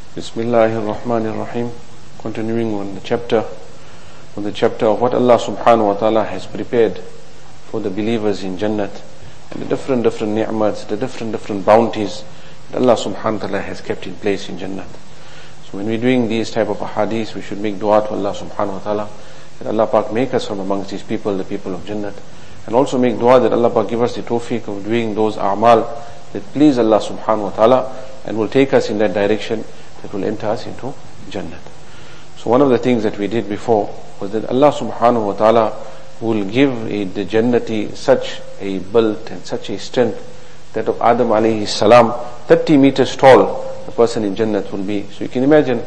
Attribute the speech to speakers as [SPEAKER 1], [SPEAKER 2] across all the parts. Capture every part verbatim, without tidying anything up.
[SPEAKER 1] Bismillahirrahmanirrahim. Continuing on the chapter, on the chapter of what Allah subhanahu wa ta'ala has prepared for the believers in Jannat, and the different different ni'mats, the different different bounties that Allah subhanahu wa ta'ala has kept in place in Jannat. So when we're doing these type of ahadith, we should make dua to Allah subhanahu wa ta'ala that Allah Pak make us from amongst these people, the people of Jannat, and also make dua that Allah Pak give us the tawfiq of doing those a'mal that please Allah subhanahu wa ta'ala and will take us in that direction that will enter us into Jannat. So one of the things that we did before was that Allah subhanahu wa ta'ala will give a, the Jannati such a build and such a strength that of Adam alayhi salam, thirty meters tall, the person in Jannat will be. So you can imagine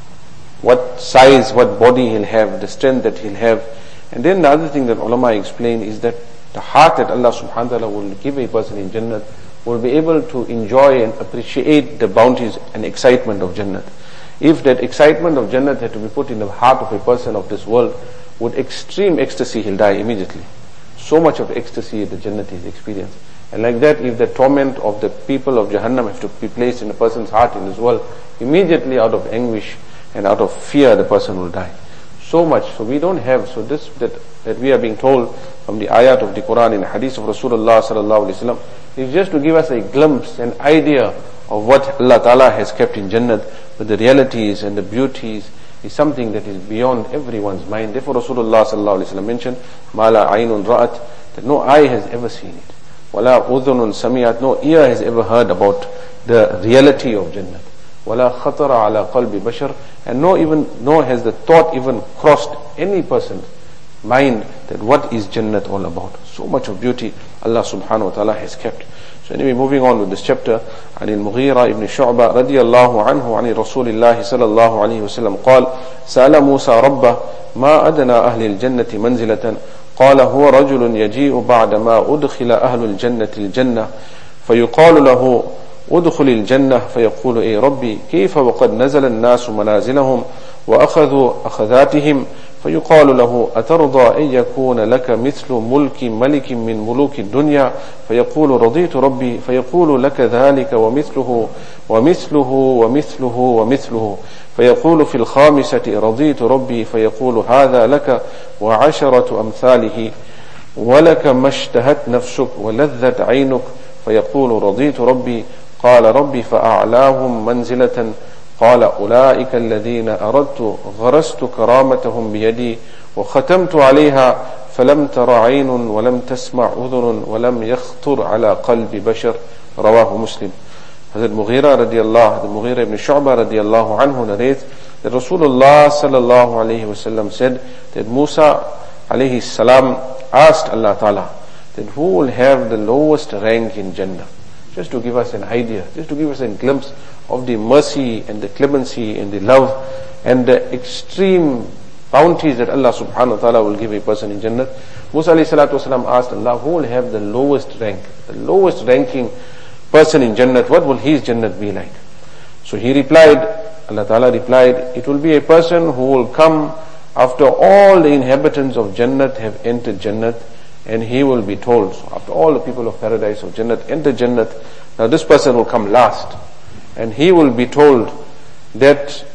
[SPEAKER 1] what size, what body he'll have, the strength that he'll have. And then the other thing that ulama explain is that the heart that Allah subhanahu wa ta'ala will give a person in Jannat will be able to enjoy and appreciate the bounties and excitement of Jannat. If that excitement of Jannat had to be put in the heart of a person of this world, with extreme ecstasy he'll die immediately. So much of ecstasy the Jannat is experienced. And like that, if the torment of the people of Jahannam have to be placed in a person's heart in this world, immediately out of anguish and out of fear the person will die. So much. So we don't have, so this that, that we are being told from the ayat of the Quran and hadith of Rasulullah sallallahu alaihi wasallam is just to give us a glimpse, an idea of what Allah Ta'ala has kept in Jannat, but the realities and the beauties is something that is beyond everyone's mind. Therefore Rasulullah sallallahu alaihi wasallam mentioned, "Ma la aynun ra'at," that no eye has ever seen it. "Wala udhunun sami'at," no ear has ever heard about the reality of Jannat. "Wala khatara ala qalbi bashar," and no even no has the thought even crossed any person's mind that what is Jannat all about. So much of beauty Allah subhanahu wa ta'ala has kept. So anyway, moving on with this chapter, عن المغيرة ابن شعبة رضي الله عنه عن رسول الله صلى الله عليه وسلم قال سأل موسى ربه ما أدنى أهل الجنة منزلة قال هو رجل يجيء بعدما أدخل أهل الجنة الجنة فيقال له ادخل الجنة فيقول اي ربي كيف وقد نزل الناس منازلهم وأخذوا أخذاتهم فيقال له أترضى أن يكون لك مثل ملك ملك من ملوك الدنيا فيقول رضيت ربي فيقول لك ذلك ومثله ومثله ومثله ومثله فيقول في الخامسة رضيت ربي فيقول هذا لك وعشرة أمثاله ولك ما اشتهت نفسك ولذت عينك فيقول رضيت ربي قال ربي فأعلاهم منزلة قال أولئك الذين أردت غرست كرامتهم بيدي وختمت عليها فلم تر عين ولم تسمع أذن ولم يخطر على قلب بشر رواه Muslim. Hazrat Mughira radiallahu, the Mughira ibn Shu'bah radiallahu anhu narrates that Rasulullah sallallahu alayhi wasallam said that Musa alayhi salam asked Allah Ta'ala that who will have the lowest rank in Jannah, just to give us an idea, just to give us a glimpse of the mercy and the clemency and the love and the extreme bounties that Allah subhanahu wa ta'ala will give a person in Jannah. Musa alayhi salatu wasalam asked Allah, who will have the lowest rank, the lowest ranking person in Jannah, what will his Jannah be like? So he replied, Allah Ta'ala replied, it will be a person who will come after all the inhabitants of Jannah have entered Jannah, and he will be told, so after all the people of paradise of Jannah enter Jannah, now this person will come last, and he will be told that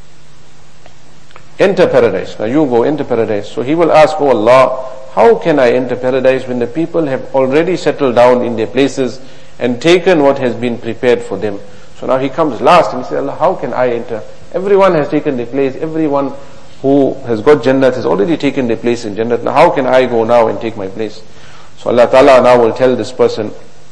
[SPEAKER 1] enter paradise. Now you go enter paradise. So he will ask, oh Allah, how can I enter paradise when the people have already settled down in their places and taken what has been prepared for them? So now he comes last and he says, Allah, how can I enter? Everyone has taken their place. Everyone who has got Jannat has already taken their place in Jannat. Now how can I go now and take my place? So Allah Ta'ala now will tell this person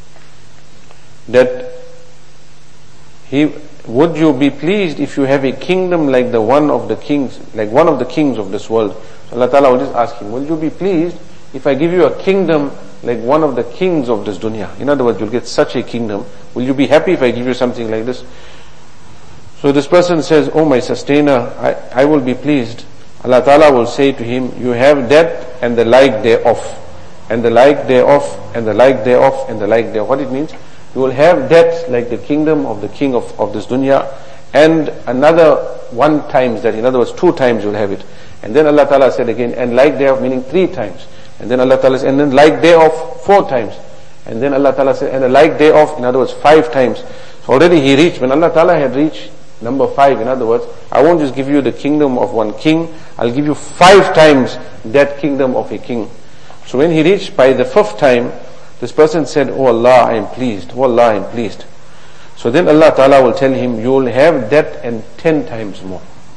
[SPEAKER 1] that he, would you be pleased if you have a kingdom like the one of the kings, like one of the kings of this world? So Allah Ta'ala will just ask him, will you be pleased if I give you a kingdom like one of the kings of this dunya? In other words, you'll get such a kingdom. Will you be happy if I give you something like this? So this person says, oh my sustainer, I, I will be pleased. Allah Ta'ala will say to him, you have that and the like thereof, and the like thereof, and the like thereof, and the like thereof. What it means? You will have that like the kingdom of the king of, of this dunya, and another one times that, in other words, two times you'll have it. And then Allah Ta'ala said again, and like thereof, meaning three times. And then Allah Ta'ala said, and then like thereof, four times. And then Allah Ta'ala said, and the like thereof, in other words, five times. So already he reached, when Allah Ta'ala had reached number five. In other words, I won't just give you the kingdom of one king, I'll give you five times that kingdom of a king. So when he reached by the fifth time, this person said, oh Allah, I am pleased. Oh Allah, I am pleased. So then Allah Ta'ala will tell him, you will have that and ten times more.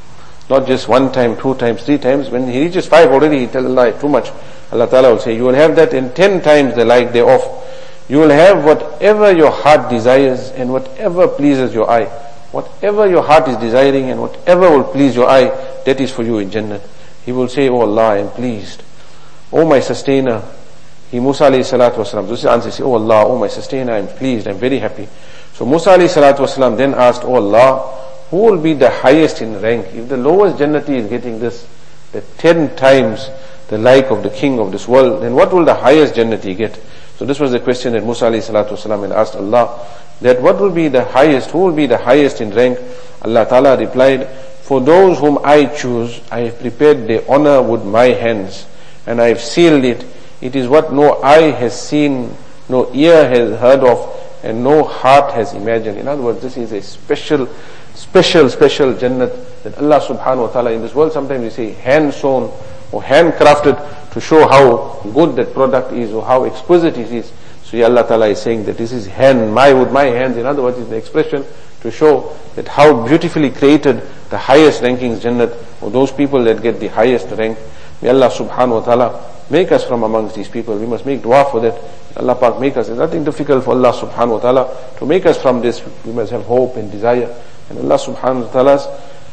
[SPEAKER 1] Not just one time, two times, three times. When he reaches five already, he tells Allah, too much. Allah Ta'ala will say, you will have that and ten times the like thereof. You will have whatever your heart desires and whatever pleases your eye. Whatever your heart is desiring and whatever will please your eye, that is for you in Jannah. He will say, oh Allah, I am pleased. Oh my sustainer. He, Musa alayhi salatu wasalam, this is the answer. He said, oh Allah, oh my sustainer, I am pleased, I am very happy. So Musa alayhi salatu wasalam then asked, oh Allah, who will be the highest in rank? If the lowest Jannati is getting this, the ten times the like of the king of this world, then what will the highest Jannati get? So this was the question that Musa alayhi salatu wasalam had asked Allah, that what will be the highest, who will be the highest in rank? Allah Ta'ala replied, for those whom I choose, I have prepared their honor with my hands, and I have sealed it. It is what no eye has seen, no ear has heard of, and no heart has imagined. In other words, this is a special, special, special Jannat that Allah subhanahu wa ta'ala, in this world sometimes we say hand sewn or handcrafted to show how good that product is or how exquisite it is. So Allah Ta'ala is saying that this is hand, my with my hands. In other words, it's an expression to show that how beautifully created the highest rankings Jannat, or those people that get the highest rank. May Allah subhanahu wa ta'ala make us from amongst these people. We must make dua for that. Allah Pak make us. It's nothing difficult for Allah subhanahu wa ta'ala to make us from this. We must have hope and desire. And Allah subhanahu wa ta'ala's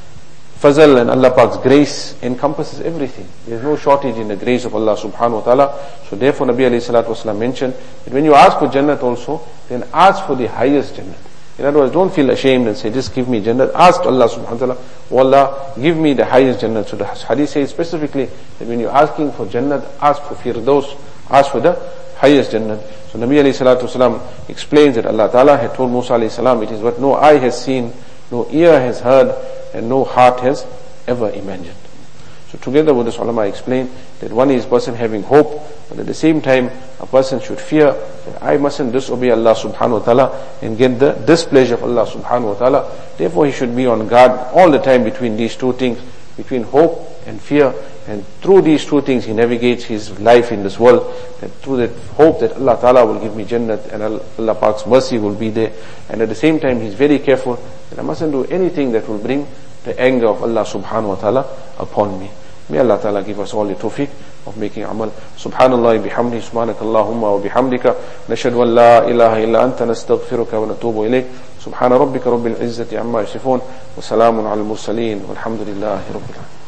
[SPEAKER 1] fazal and Allah Pak's grace encompasses everything. There is no shortage in the grace of Allah subhanahu wa ta'ala. So therefore Nabi alayhi salatu wasalam mentioned that when you ask for Jannat also, then ask for the highest Jannat. In other words, don't feel ashamed and say, just give me Jannat. Ask Allah subhanahu wa ta'ala, oh Allah, give me the highest Jannat. So the hadith says specifically that when you're asking for Jannat, ask for Firdaus, ask for the highest Jannat. So Nabi alayhi salatu wasalam explains that Allah Ta'ala had told Musa alayhi salam, it is what no eye has seen, no ear has heard, and no heart has ever imagined. So together with this ulama explain that one is person having hope, but at the same time a person should fear that I mustn't disobey Allah subhanahu wa ta'ala and get the displeasure of Allah subhanahu wa ta'ala. Therefore he should be on guard all the time between these two things, between hope and fear, and through these two things he navigates his life in this world, that through that hope that Allah Ta'ala will give me Jannat and Allah Pak's mercy will be there, and at the same time he's very careful that I mustn't do anything that will bring the anger of Allah subhanahu wa ta'ala upon me. May Allah Ta'ala give us all the tawfiq of making amal. Subhanallah bihamdi, subhanakallahumma wa bihamdika, nashhadu an la ilaha illa anta, nastaghfiruka wa natubu ilayk. Subhana rabbika rabbil izzati amma yasifun, wa salamun ala al-mursaleen, walhamdulillahi rabbil alamin.